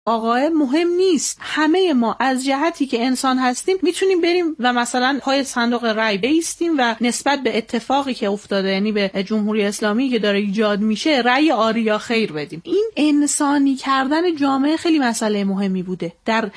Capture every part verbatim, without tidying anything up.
آقای مهم نیست. همه ما از جهتی که انسان هستیم میتونیم بریم و مثلا پای صندوق رای بایستیم و نسبت به اتفاقی که افتاده، یعنی به جمهوری اسلامی که داره ایجاد میشه، رای آری یا خیر بدیم. این انسانی کردن جامعه خیلی مسئله مهمی بوده در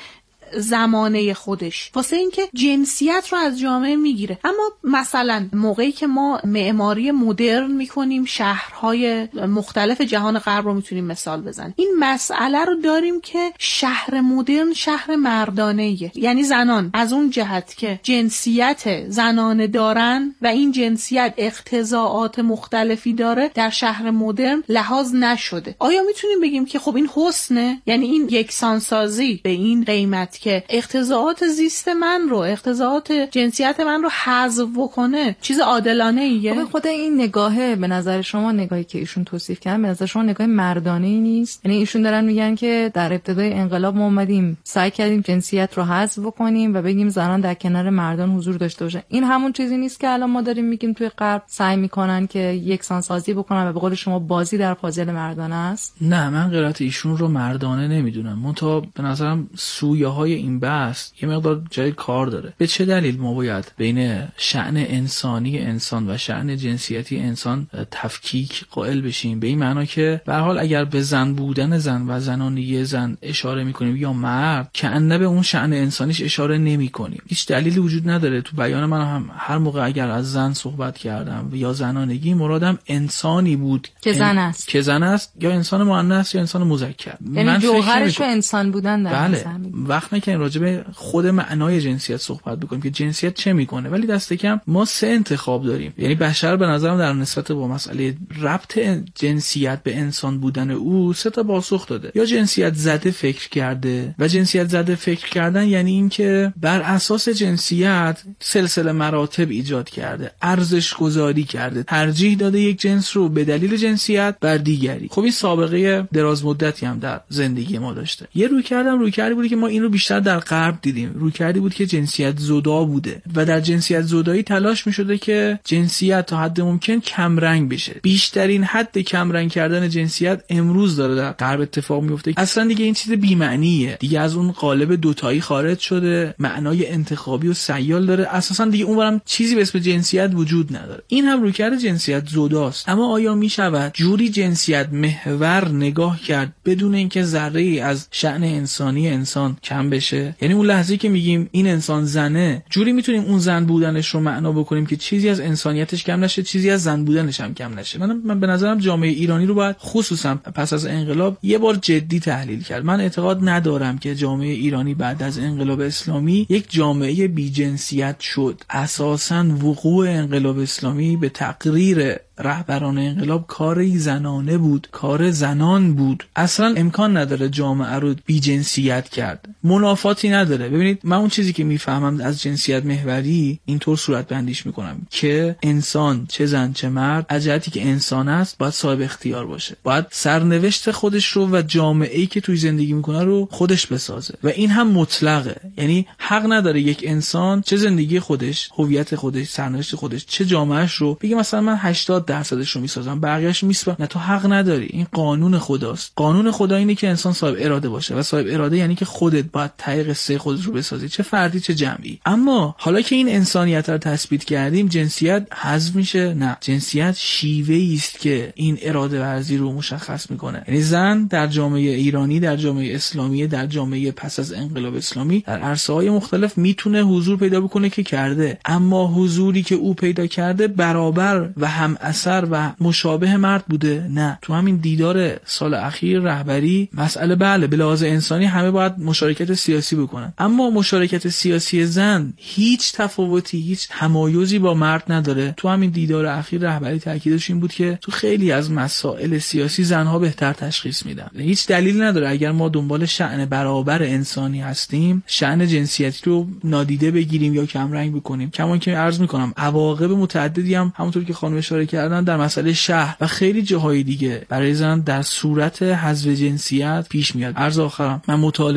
زمانه خودش، واسه اینکه جنسیت رو از جامعه میگیره. اما مثلا موقعی که ما معماری مدرن میکنیم، شهرهای مختلف جهان غرب رو میتونیم مثال بزنیم، این مسئله رو داریم که شهر مدرن شهر مردانه‌ایه، یعنی زنان از اون جهت که جنسیت زنانه دارن و این جنسیت اقتضاعات مختلفی داره در شهر مدرن لحاظ نشده. آیا میتونیم بگیم که خب این حسنه؟ یعنی این یکسانسازی به این قیمت که اقتضاعات زیست من رو، اقتضاعات جنسیت من رو حذف بکنه، چیز عادلانه ایه؟ خب خود این نگاهه به نظر شما، نگاهی که ایشون توصیف کردن، به نظر شما نگاه مردانه ای نیست؟ یعنی ایشون دارن میگن که در ابتدای انقلاب ما اومدیم سعی کردیم جنسیت رو حذف بکنیم و بگیم زنان در کنار مردان حضور داشته باشن. این همون چیزی نیست که الان ما داریم میگیم توی غرب سعی میکنن که یکسان سازی بکنن و به قول شما بازی در پازل مردانه است؟ نه، من قرائت ایشون رو مردانه نمیدونم. منتها به نظرم سویه‌های این بحث یه مقدار جای کار داره. به چه دلیل ما باید بین شأن انسانی انسان و شأن جنسیتی انسان تفکیک قائل بشیم؟ به این معنا که به هر حال اگر به زن بودن زن و زنانگی زن اشاره میکنیم یا مرد، که ان به اون شأن انسانیش اشاره نمیکنیم. هیچ دلیلی وجود نداره. تو بیان من هم هر موقع اگر از زن صحبت کردم یا زنانگی، مرادم انسانی بود که زن است، که زن است یا انسان مؤنث یا انسان مذکر. یعنی جوهرش رو انسان بودن در نظر میگیرم. وقت نکنیم راجع به خود معنای جنسیت صحبت بکنیم که جنسیت چه میکنه، ولی دست کم ما سه انتخاب داریم. یعنی بشر به نظرم در نسبت با مسئله ربط جنسیت به انسان بودن او سه تا پاسخ داده. یا جنسیت زده فکر کرده، و جنسیت زده فکر کردن یعنی این که بر اساس جنسیت سلسله مراتب ایجاد کرده، ارزش گذاری کرده، ترجیح داده یک جنس رو به دلیل جنسیت بر دیگری. خب این سابقه دراز مدتی هم در زندگی ما داشته. یه روی کردم روی کردی بودی که ما این رو بیشتر در غرب دیدیم. روی کردی بود که جنسیت زدا بوده و در جنسیت زدایی تلاش می‌شده که جنسیت تا حد ممکن کم رنگ بشه. بیشترین حد کم رنگ کردن جنسیت امروز داره در غرب اتفاق میفته. اصلا دیگه این چیز بی معنیه، دیگه از اون قالب دوتایی خارج شده، معنای انتخابی و سیال داره. اساسا دیگه اونورم چیزی به اسم جنسیت وجود نداره. این هم رویکرد جنسیت زداست. اما آیا میشود جوری جنسیت محور نگاه کرد بدون اینکه ذره‌ای از شأن انسانی انسان کم بشه؟ یعنی اون لحظه‌ای که میگیم این انسان زنه، جوری میتونیم اون زن بودنش رو معنا بکنیم که چیزی از انسانیتش کم نشه، چیزی از زن بودنش هم کم نشه. من, من به نظرم جامعه ایرانی رو باید خصوصا پس از انقلاب یه بار جدی تحلیل کرد. من اعتقاد ندارم که جامعه ایرانی بعد از انقلاب اسلامی یک جامعه بی جنسیت شد. اساساً وقوع انقلاب اسلامی به تقریر رهبران انقلاب کاری زنانه بود، کار زنان بود. اصلا امکان نداره جامعه رو بی جنسیت کرد. منافاتی نداره. ببینید من اون چیزی که میفهمم از جنسیت محوری اینطور صورت بندیش میکنم که انسان چه زن چه مرد از جهتی که انسان است باید صاحب اختیار باشه، باید سرنوشت خودش رو و جامعه‌ای که توی زندگی میکنه رو خودش بسازه و این هم مطلقه. یعنی حق نداره یک انسان چه زندگی خودش، هویت خودش، سرنوشت خودش، چه جامعهش رو بگه مثلا من هشتاد درصدش رو میسازم بقیه‌اش میسپارم. نه، تو حق نداری. این قانون خداست. قانون خدا اینه که انسان صاحب اراده باشه و صاحب اراده یعنی که خودت باید ته قصه خودت رو بسازی، چه فردی چه جمعی. اما حالا که این انسانیت رو تثبیت کردیم، جنسیت حذف میشه؟ نه، جنسیت شیوه‌ای است که این اراده ورزی رو مشخص میکنه. یعنی زن در جامعه ایرانی، در جامعه اسلامی، در جامعه پس از انقلاب اسلامی در عرصه‌های مختلف میتونه حضور پیدا بکنه که کرده، اما حضوری که او پیدا کرده برابر و هم اثر و مشابه مرد بوده؟ نه. تو همین دیدار سال اخیر رهبری مسئله بله به لحاظ انسانی همه باید مشارکت سیاسی بکنن، اما مشارکت سیاسی زن هیچ تفاوتی، هیچ تمایزی با مرد نداره. تو همین دیدار اخیر رهبری تاکیدش این بود که تو خیلی از مسائل سیاسی زنها بهتر تشخیص میدن. هیچ دلیل نداره اگر ما دنبال شأن برابر انسانی هستیم شأن جنسیتی رو نادیده بگیریم یا کم رنگ بکنیم. کما که عرض میکنم عواقب متعددی هم همونطور که خانم اشاره کردن در مسئله شهر و خیلی جاهای دیگه برای زن در صورت حذف جنسیت پیش میاد. عرض آخرم، من مطالبه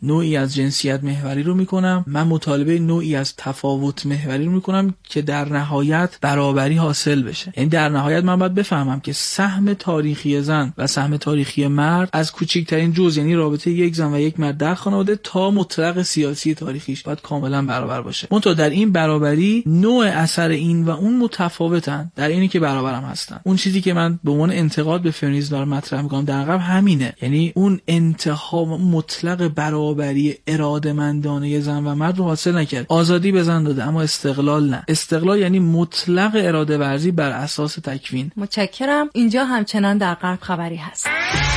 نوعی از جنسیت محوری رو میکنم، من مطالبه نوعی از تفاوت محوری رو میکنم که در نهایت برابری حاصل بشه. یعنی در نهایت من باید بفهمم که سهم تاریخی زن و سهم تاریخی مرد از کوچکترین جزء، یعنی رابطه یک زن و یک مرد در خانواده، تا مطلق سیاسی تاریخیش باید کاملا برابر باشه. منتها در این برابری نوع اثر این و اون متفاوتن، در اینی که برابرم هستن. اون چیزی که من به عنوان انتقاد به فمینیسم دارم مطرح میکنم در واقع همینه، یعنی اون انتها مطلق برابری اراده‌مندانه زن و مرد رو حاصل نکرد. آزادی به زن داده اما استقلال نه. استقلال یعنی مطلق اراده ورزی بر اساس تکوین. متشکرم. اینجا همچنان در غرب خبری هست.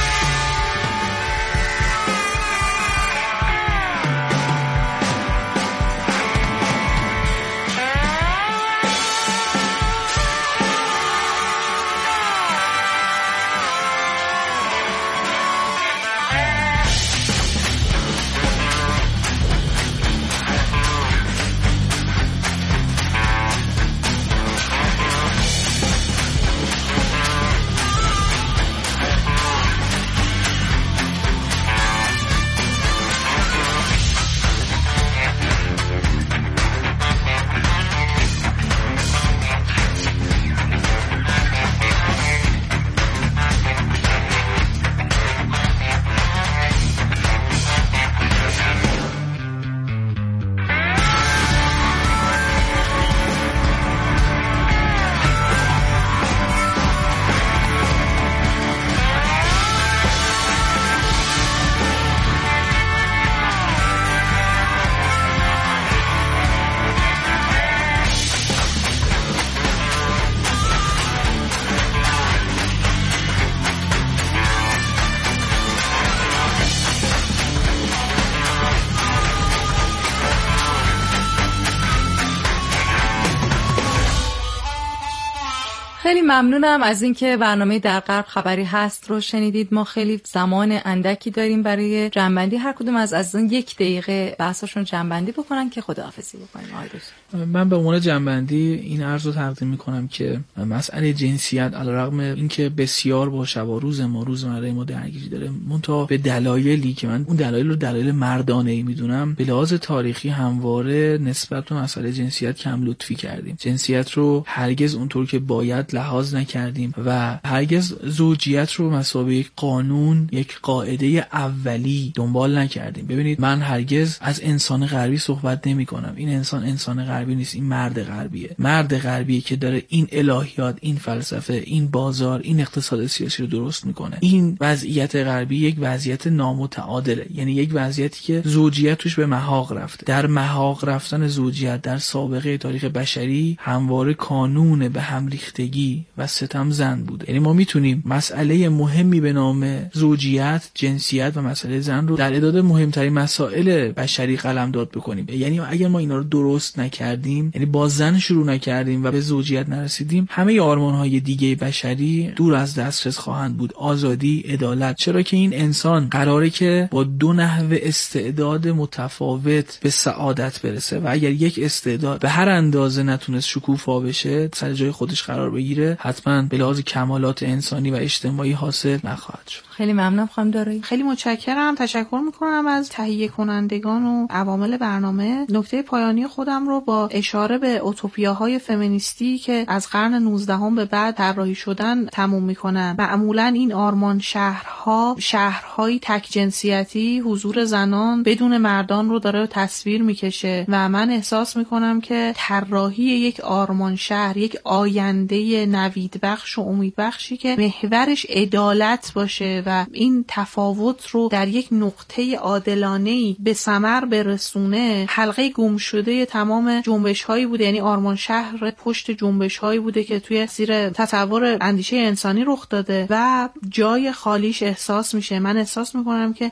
خیلی ممنونم از اینکه برنامه در غرب خبری هست رو شنیدید. ما خیلی زمان اندکی داریم برای جنبندی. هر کدوم از عزیزان یک دقیقه بحثشون جنبندی بکنن که خداحافظی بکنیم. آقای دکتر، من به عنوان جنبندی این عرض رو تقدیم میکنم که مسئله جنسیت علیرغم اینکه بسیار با شب و روز ما روزمره ما درگیری داره، منتها به دلایلی که من اون دلایل رو دلایل مردانه‌ای میدونم، به لحاظ تاریخی همواره نسبت به مسئله جنسیت کم لطفی کردیم. جنسیت رو هرگز اونطور که باید لحاظ نکردیم و هرگز زوجیت رو مثابه یک قانون، یک قاعده اولی دنبال نکردیم. ببینید، من هرگز از انسان غربی صحبت نمی کنم. این انسان انسان غربی نیست، این مرد غربیه. مرد غربی که داره این الهیات، این فلسفه، این بازار، این اقتصاد سیاسی رو درست میکنه. این وضعیت غربی یک وضعیت نامتعادله، یعنی یک وضعیتی که زوجیت توش به محاق رفته. در محاق رفتن زوجیت در سابقه تاریخ بشری همواره کانون به هم ریختگی و ستم زن بوده. یعنی ما میتونیم مسئله مهمی به نام زوجیت، جنسیت و مسئله زن رو در اعداد مهمترین مسائل بشری قلمداد بکنیم. یعنی اگر ما اینا رو درست نکردیم، یعنی با زن شروع نکردیم و به زوجیت نرسیدیم، همه آرمان‌های دیگه بشری دور از دسترس خواهند بود. آزادی، عدالت. چرا که این انسان قراره که با دو نحو استعداد متفاوت به سعادت برسه و اگر یک استعداد به هر اندازه نتونست شکوفا بشه، سر جای خودش قرار بگیره، حتما به لحاظ کمالات انسانی و اجتماعی حاصل نخواهد شد. خیلی ممنونم خانم دارایی. خیلی متشکرم. تشکر میکنم از تهیه کنندگان و عوامل برنامه. نکته پایانی خودم رو با اشاره به اوتوپیاهای فمینیستی که از قرن نوزدهم به بعد طراحی شدن تموم میکنم. معمولا این آرمان شهرها شهرهای تک جنسیتی، حضور زنان بدون مردان رو داره تصویر میکشه و من احساس میکنم که طراحی یک آرمان شهر، یک آینده نوید بخش و امید بخشی که محورش عدالت باشه و این تفاوت رو در یک نقطه عادلانه‌ای به ثمر برسونه، حلقه گم شده تمام جنبش‌هایی بوده. یعنی آرمان شهر پشت جنبش‌هایی بوده که توی زیر تصور اندیشه انسانی رخ داده و جای خالیش احساس میشه. من احساس میکنم که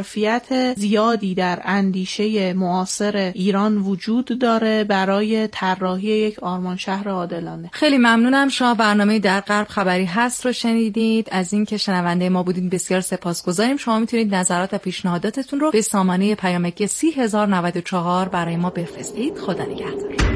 ظرفیت زیادی در اندیشه معاصر ایران وجود داره برای طراحی یک آرمان شهر عادلانه. خیلی ممنونم. شما برنامه در غرب خبری هست رو شنیدید. از اینکه شنونده ما بودید بسیار سپاسگزاریم. شما میتونید نظرات و پیشنهاداتتون رو به سامانه پیامکی سی هزار و نود و چهار برای ما بفرستید. خدا نگهدار.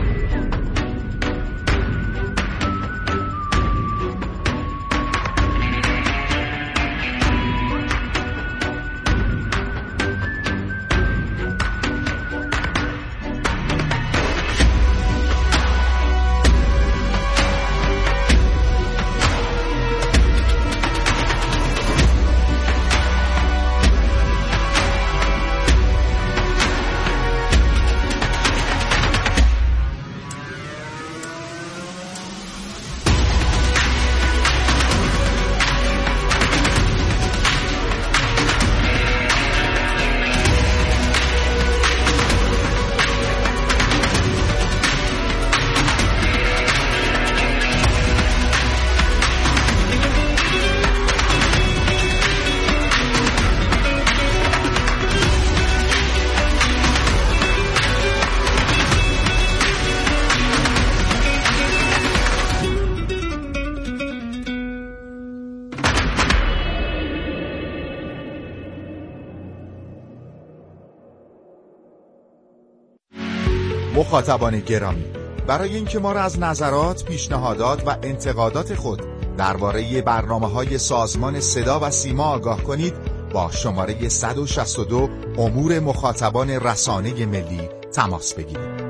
مخاطبان گرامی، برای اینکه ما را از نظرات، پیشنهادات و انتقادات خود درباره برنامه‌های سازمان صدا و سیما آگاه کنید، با شماره صد و شصت و دو امور مخاطبان رسانه ملی تماس بگیرید.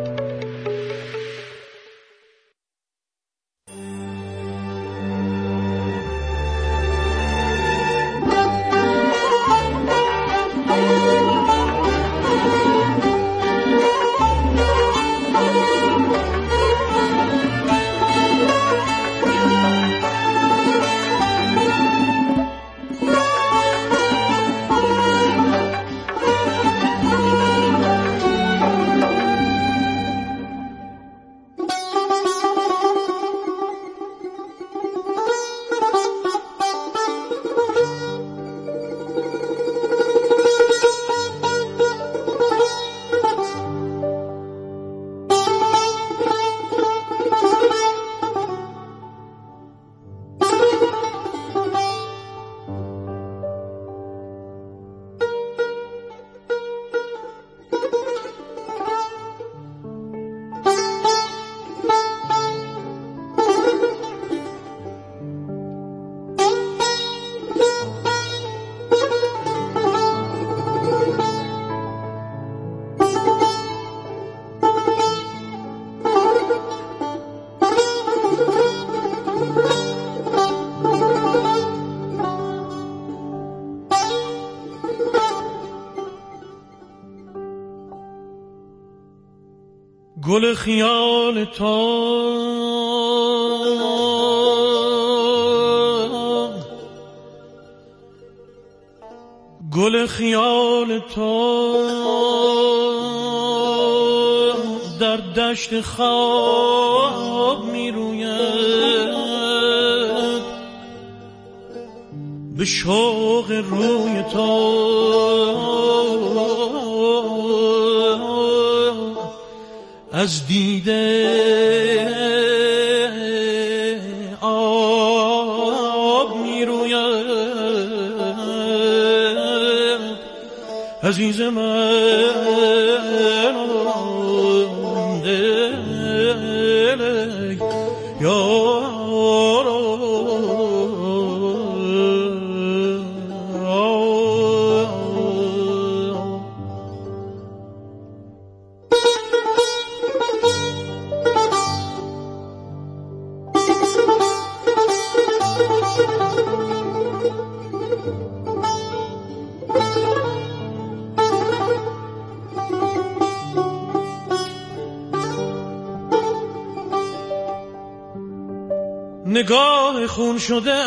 گل خیال تو گل خیال تو در دشت خواب می روید، به شوق روی تو از دیده آب می روید. عزیز من دل یارو نگاه خون شده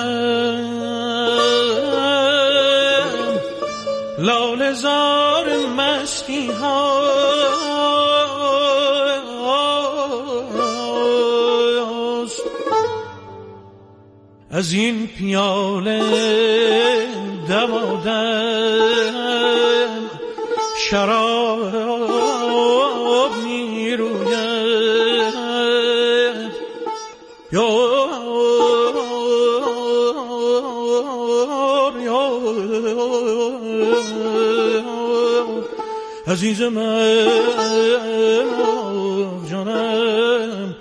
لاله زار مستی هاست، از این پیاله دمادم شراب می روید. یا عزیز من جانم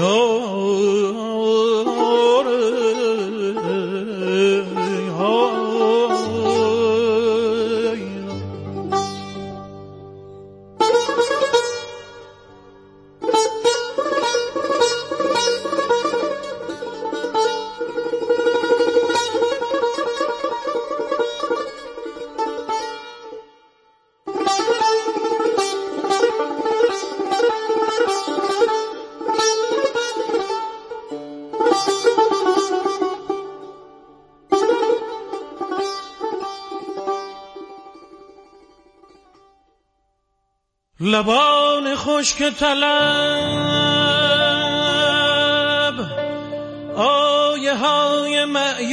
لبان خشک طلب آیه های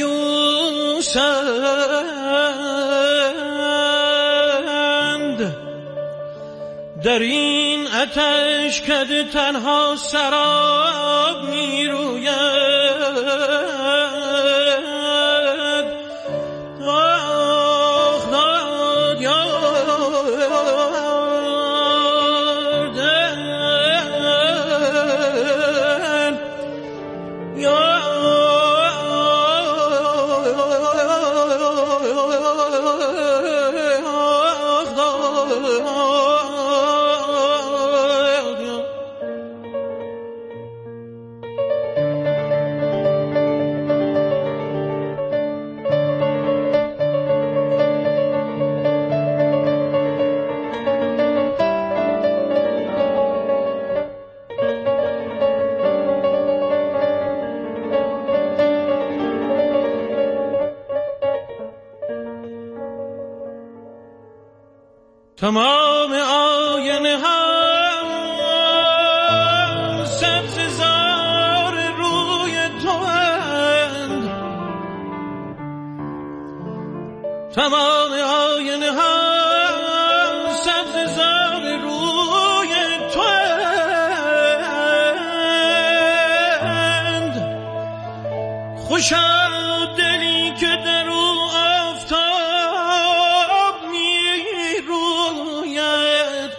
مأیوسند، در این آتش کده تنها سراب می روید. آخ داد یار تمام آینه ها سبززار روی تو اند، تمام آینه ها سبززار روی تو اند. خوشا دلی که در او آفتاب می روید،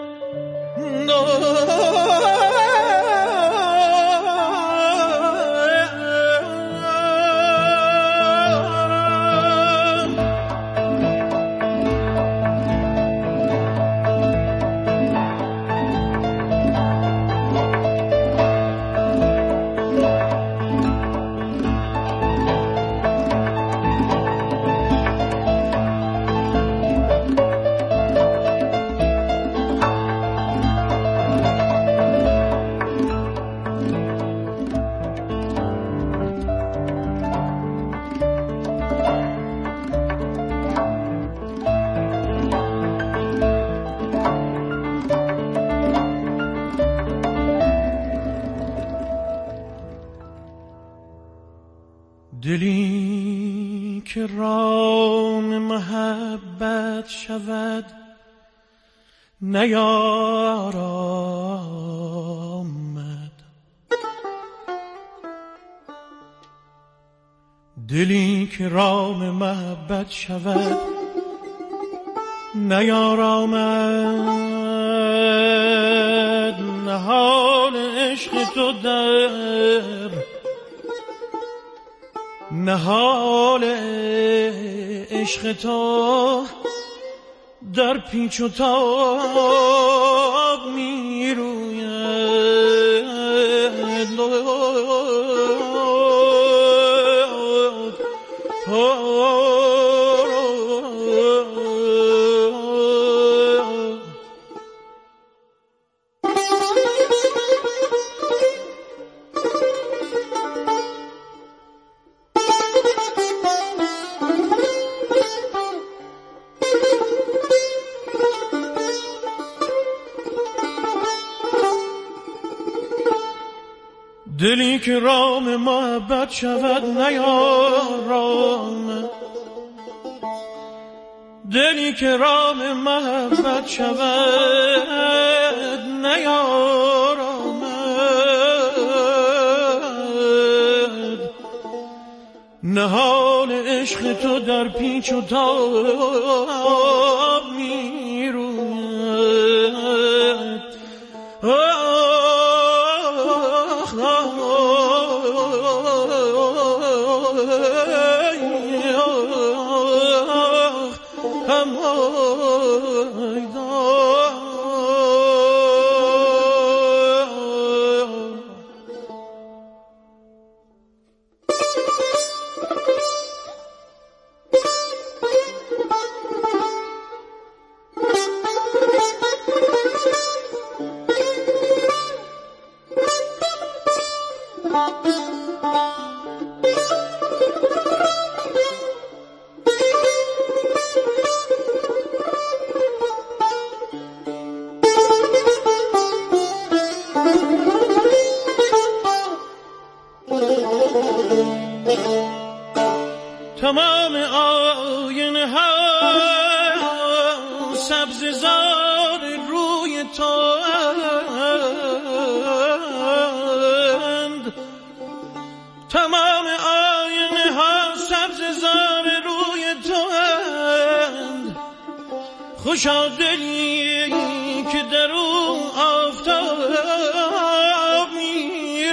دلی که رام محبت شود نیارامد، دلی که رام محبت شود نیارامد. نهال عشق تو در نهال عشق تو در پیچ و تاب می روید. دلی که رام محبت شود نیارامد، دلی که رام محبت شود نیارامد. نهال عشق تو در پیچ و تاب می روید. تمام آینه ها سبززار روی تو اند، تمام آینه ها سبززار روی تو اند. خوشا دلی که در او آفتاب می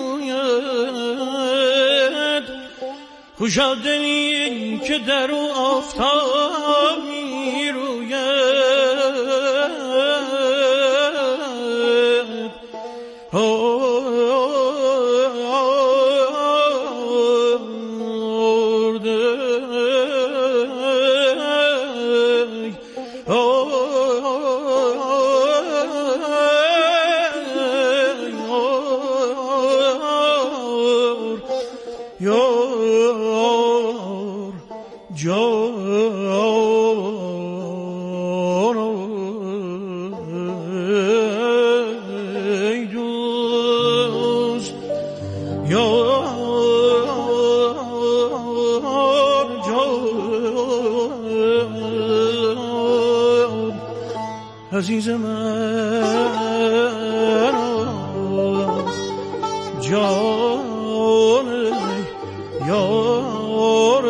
روید، خوشا دلی که در او آفتاب می روید. یار جان عزیز من جان یار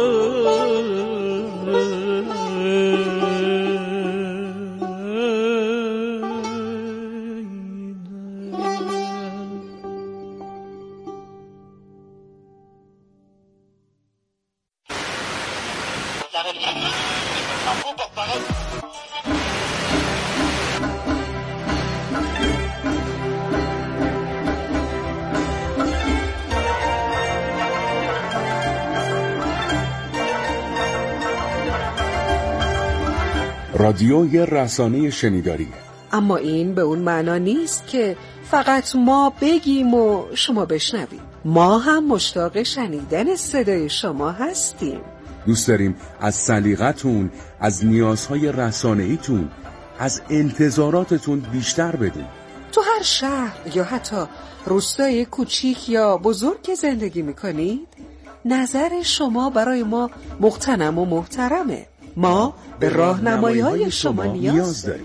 رادیو یه رسانه شنیداریه، اما این به اون معنا نیست که فقط ما بگیم و شما بشنویم. ما هم مشتاق شنیدن صدای شما هستیم. دوست داریم از سلیقتون، از نیازهای رسانه‌ایتون، از انتظاراتتون بیشتر بدونیم. تو هر شهر یا حتی روستای کوچیک یا بزرگ که زندگی میکنید، نظر شما برای ما مغتنم و محترمه. ما به راهنمایی‌های شما نیاز داریم.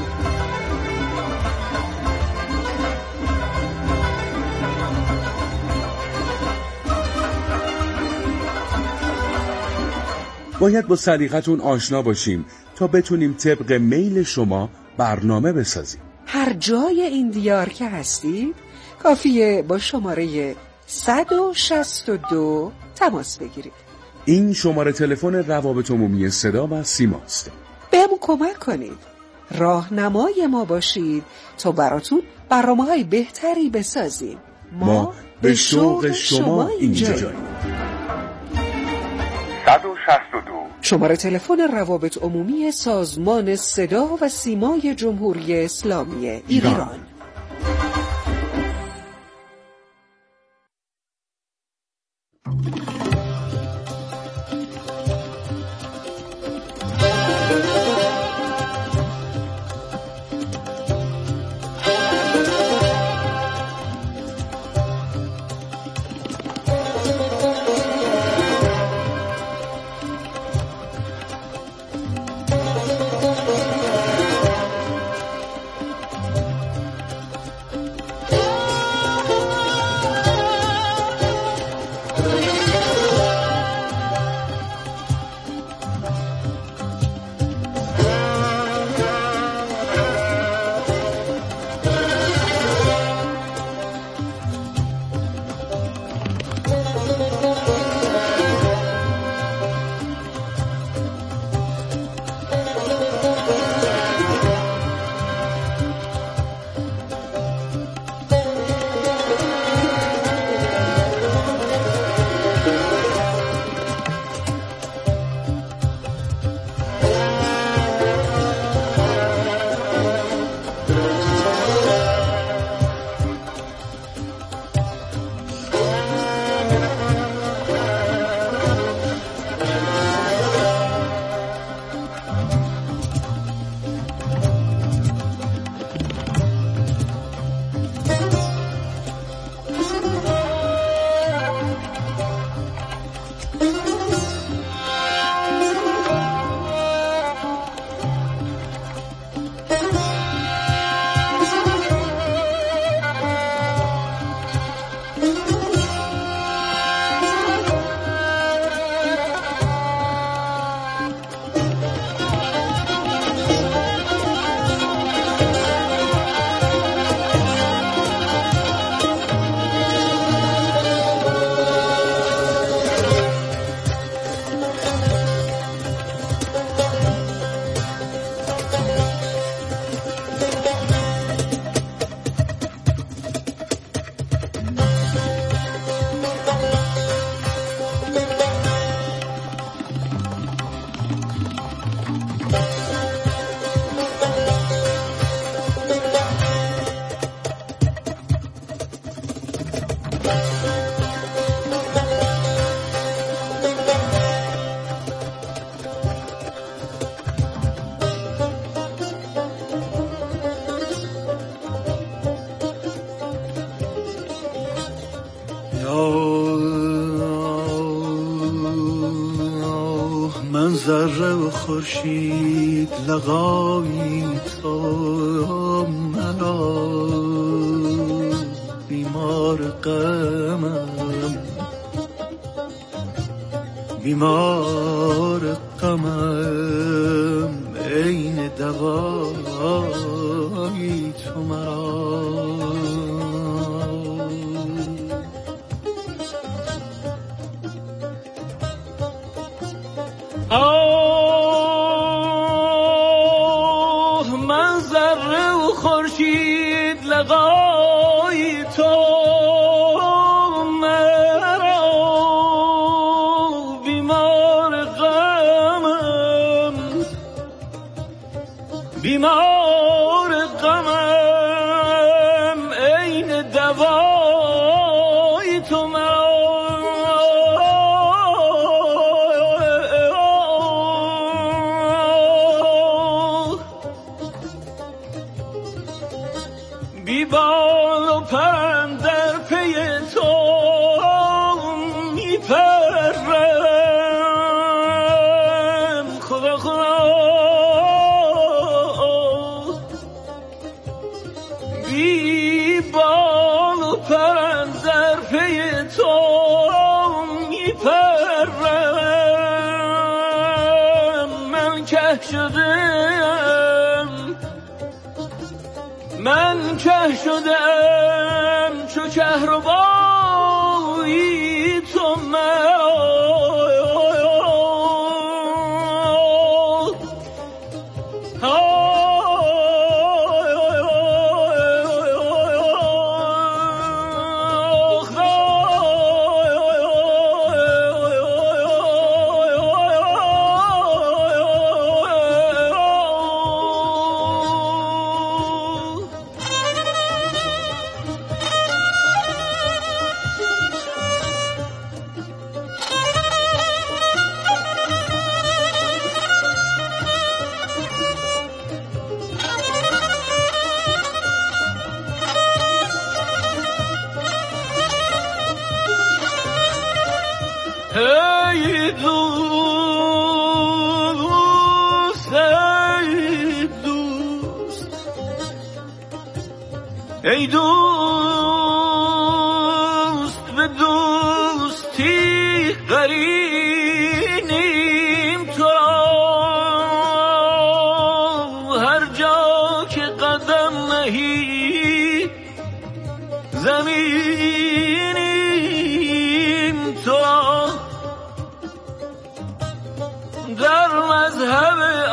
باید با سلیقتون آشنا باشیم تا بتونیم طبق میل شما برنامه بسازیم. هر جای این دیار که هستید کافیه با شماره صد و شصت و دو تماس بگیرید. این شماره تلفن روابط عمومی صدا و سیماست. بهمون کمک کنید، راهنمای ما باشید تا براتون برنامه‌های بهتری بسازیم. ما, ما به شوق شما اینجاییم. صد و شصت و دو شماره تلفن روابط عمومی سازمان صدا و سیمای جمهوری اسلامی ایران, ایران. ذره و خورشید لقایی تو مرا بیمار غمم بیمار غمم عین دوایی تو مرا آه من ذره و خورشید لقای تو مرا بیمار غمم بیمار غمم عین دوای تو مرا بی بال و پرم در پی تو میپرم خدا خدا بی بال و پرم در پی تو میپرم من که شدم من که شدم چو کهربایی تو مرا ای دوست ای دوست ای دوست به دوستی قرینیم تو هر جا که قدم نهی زمینیم تو در مذهب